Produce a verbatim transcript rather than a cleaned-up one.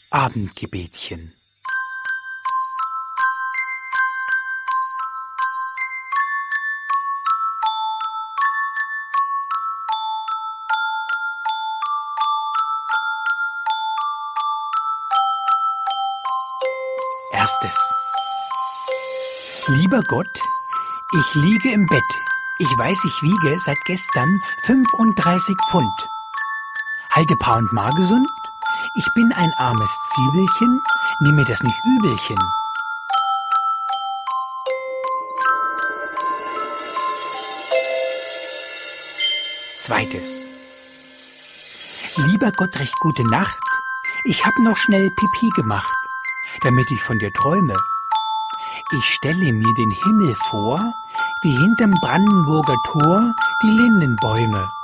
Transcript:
Abendgebetchen. Erstes. Lieber Gott, ich liege im Bett. Ich weiß, ich wiege seit gestern fünfunddreißig Pfund. Halte Paar und Maar gesund. Ich bin ein armes Zwiebelchen. Nimm mir das nicht übelchen. Zweites. Lieber Gott, recht gute Nacht. Ich hab noch schnell Pipi gemacht, damit ich von dir träume. Ich stelle mir den Himmel vor, wie hinterm Brandenburger Tor die Lindenbäume.